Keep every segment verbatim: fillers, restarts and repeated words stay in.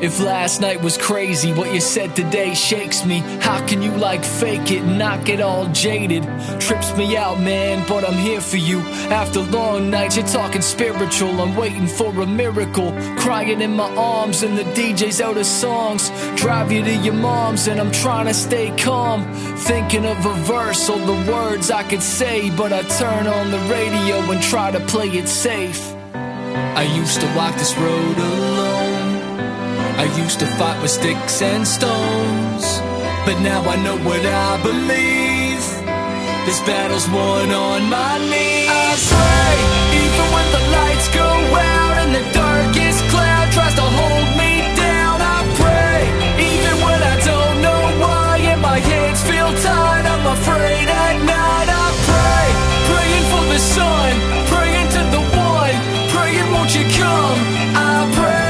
If last night was crazy, what you said today shakes me. How can you like fake it and not get all jaded? Trips me out, man, but I'm here for you. After long nights, you're talking spiritual. I'm waiting for a miracle, crying in my arms and the D J's out of songs. Drive you to your mom's and I'm trying to stay calm, thinking of a verse or the words I could say, but I turn on the radio and try to play it safe. I used to walk this road alone, I used to fight with sticks and stones, but now I know what I believe. This battle's won on my knees. I pray, even when the lights go out and the darkest cloud tries to hold me down. I pray, even when I don't know why and my hands feel tied, I'm afraid at night. I pray, praying for the sun, praying to the one, praying won't you come. I pray,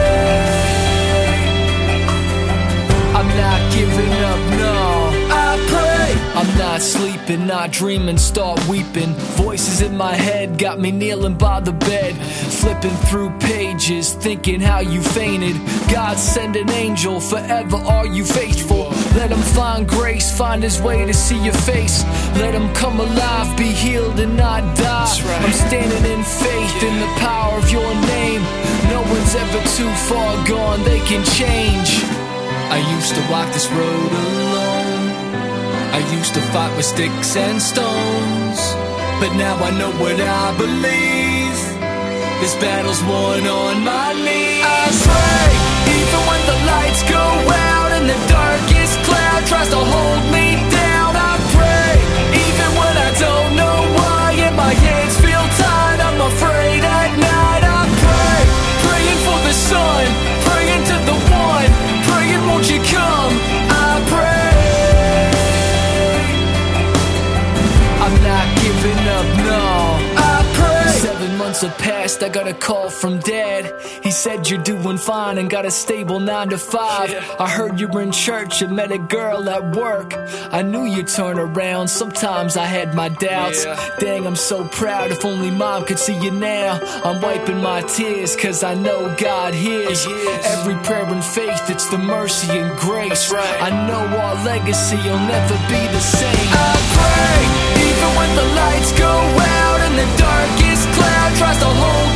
I'm not giving up, no. I pray, I'm not sleeping, not dreaming, start weeping. Voices in my head got me kneeling by the bed, flipping through pages, thinking how you fainted. God send an angel, forever are you faithful. Let him find grace, find his way to see your face. Let him come alive, be healed and not die. Right. I'm standing in faith in the power of your name. No one's ever too far gone, they can change. I used to walk this road alone, I used to fight with sticks and stones, but now I know what I believe. This battle's won on my knees. I pray, even when the lights go out and the darkest cloud tries to hold me down. I pray, even when I don't know why and my hands feel tied, I'm afraid at night. I pray, praying for the sun, praying to the one, praying won't you come. I pray, I'm not giving up, no. I pray. Seven months have passed, I got a call from Dad. He said you're doing fine and got a stable nine to five. Yeah. I heard you were in church and met a girl at work. I knew you'd turn around, sometimes I had my doubts. Yeah. Dang, I'm so proud, if only Mom could see you now. I'm wiping my tears cause I know God hears. He hears every prayer and faith, it's the mercy and grace. Right. I know our legacy will never be the same. I pray, even when the lights go out and the darkest cloud tries to hold